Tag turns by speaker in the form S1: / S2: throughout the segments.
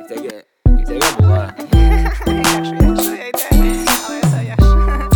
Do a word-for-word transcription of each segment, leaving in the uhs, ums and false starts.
S1: Иртәгә, иртәгә була.
S2: Яхшы, яхшы, әйдә. Алайса яхшы.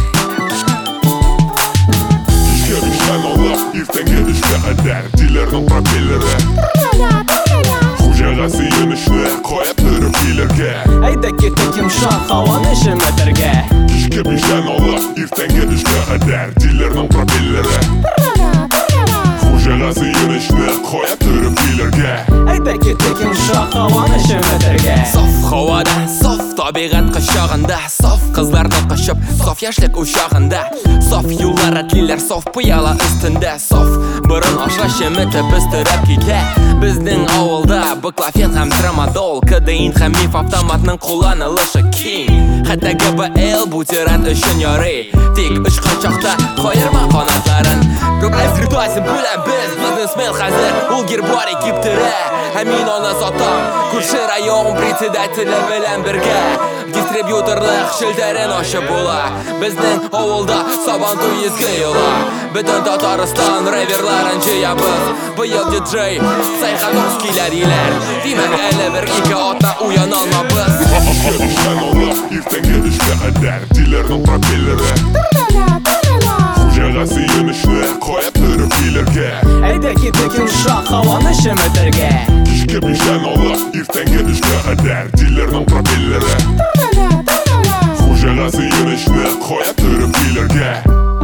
S3: Кичкә биштән алып, иртәнге эшкә кадәр диләрнең пропеллеры. Хуҗага сөенечне куеп торып килергә.
S1: Әйдә китик йомшак һаваны шеметергә.
S3: Кичкә биштән алып, иртәнге эшкә кадәр диләрнең пропеллеры. Хуҗага сөенечне куеп торып килергә.
S1: Әйдә китик йомшак һаваны шеметергә. Саф һавада, саф табигать кочагында, саф кызларны кочып, саф яшьлек учагында, саф юллар әтлиләр, саф пыяла өстендә, саф борын аша шеметеп өстерәп китә. Безнең авылда баклафет һәм трамадол, кадеин һәм миф автоматның кулланылышы киң. Хәтта гэ бэ эл бутерат өчен ярый, тик очкан чакта каерма канатларын. Күпләр ситуация белән без, бизнесмен хәзер ул гербарий киптерә. Һәм мин аны сатам, күрше район председателе белән бергә. Дистрибьюторлык шелтәрен ачып була. Безнең авылда сабантуй изге йола. Бөтен Татарстан реверларын җыябыз. Быел диджей Сайхановскийләр иләр. Димәк әле бер ике атна уяна алмабыз.
S3: Кичкә биштән алып, иртәнге эшкә кадәр диләрнең пропеллеры. Хуҗага сөенечне куеп торып килергә.
S1: Әйдә китик йомшак һаваны шеметергә.
S3: Кичкә биштән алып, иртәнге эшкә кадәр диләрнең пропеллеры. Хуҗага сөенечне куеп торып килергә.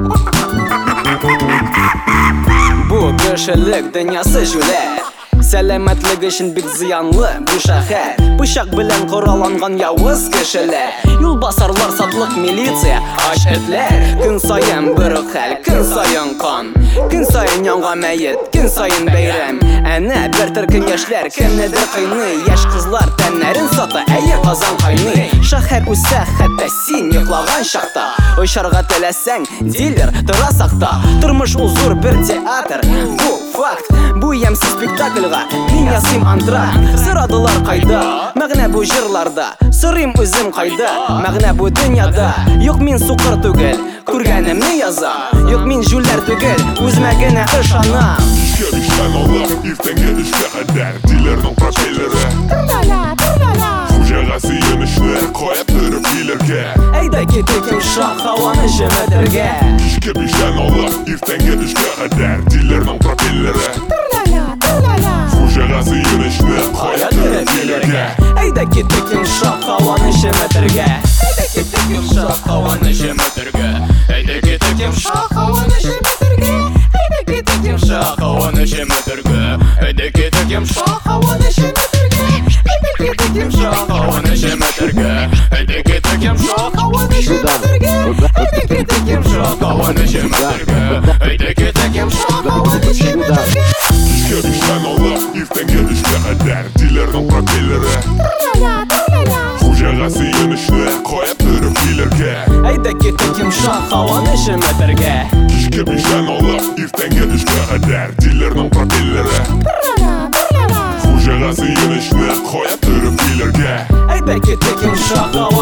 S1: Бу кешелек дөньясы җүләр. Сәламәтлек өчен бик зыянлы бу шәһәр. Пычак белән коралланган явыз кешеләр. Юлбасарлар, сатлык милиция, аш этләр. Көн саен бер хәл, көн саен кан. Көн саен янган мәет, көн саен бәйрәм. Әнә бер төркем яшьләр кемнедер кыйный. Яшь кызлар тәннәрен сата, әйе казан кайный. Шәһәр үсә, хәтта син йоклаган чакта. Очарга теләсәң, дилер тора сакта. Тормыш ул зур бер театр. Бу факт, бу ямсыз спектакльга мин ясыйм антракт. Сорадылар кайда, мәгънә бу җырларда. Сорыйм үзем кайда, мәгънә бу дөньяда. Юк, мин сукыр түгел, күргәнемне язам. Юк, мин җүләр түгел, үземә генә ышанам.
S3: Кичкә биштән алып, иртәнге эшкә кадәр диләрнең пропеллеры. Хуҗага сөенечне куеп торып килергә.
S1: Әйдә китик йомшак һаваны шеметергә.
S3: Кичкә биштән алып, иртәнге эшкә кадәр диләрнең пропеллеры. Хуҗага сөенечне куеп торып килергә.
S1: Әйдә китик йомшак һаваны шеметергә. Әйдә китик йомшак һаваны шеметергә. Әйдә китик йомшак һаваны шеметергә. Әйдә китик йомшак һаваны шеметергә. Әйдә китик йомшак һаваны шеметергә. Әйдә китик йомшак һаваны шеметергә. Әйдә китик йомшак һаваны шеметергә. Әйдә китик йомшак һаваны шеметергә. Әйдә китик йомшак һаваны шеметергә.
S3: Кичкә биштән алып, иртәнге эшкә кадәр диләрнең пропеллеры. Хуҗага сөенечне куеп торып килергә.
S1: Әйдә китик йомшак һаваны шеметергә.
S3: Кичкә биштән алып, иртәнге эшкә кадәр диләрнең пропеллеры. Хуҗага сөенечне куеп торып килергә.
S1: Әйдә китик йомшак һаваны